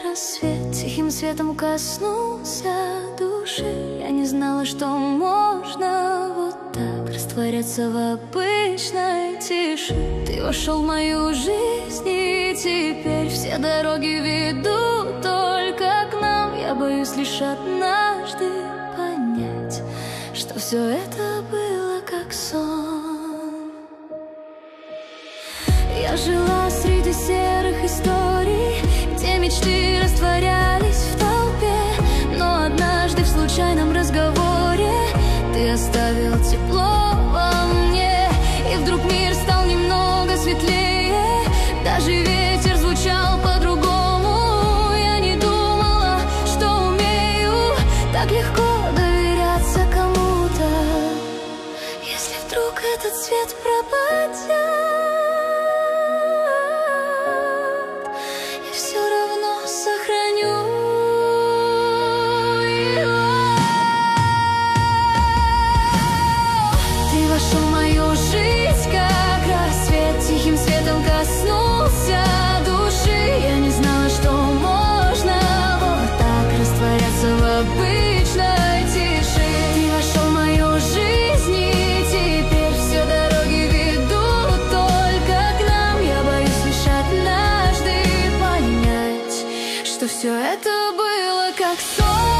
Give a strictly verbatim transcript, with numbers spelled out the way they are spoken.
рассвет тихим светом коснулся души. Я не знала, что можно вот так растворяться в обычной тиши. Ты вошел в мою жизнь, и теперь все дороги ведут только к нам. Я боюсь лишь однажды понять, что все это было как сон. Я жила среди серых историй, где мечты растворялись в толпе. Но однажды в случайном разговоре ты оставил тепло во мне, и вдруг мир стал немного светлее. Даже ветер звучал по-другому. Я не думала, что умею так легко доверяться кому-то. Если вдруг этот свет пропадет, вошел в мою жизнь, как рассвет тихим светом коснулся души. Я не знала, что можно вот так растворяться в обычной тиши. Ты вошел в мою жизнь, и теперь все дороги ведут только к нам. Я боюсь лишь однажды понять, что все это было как сон.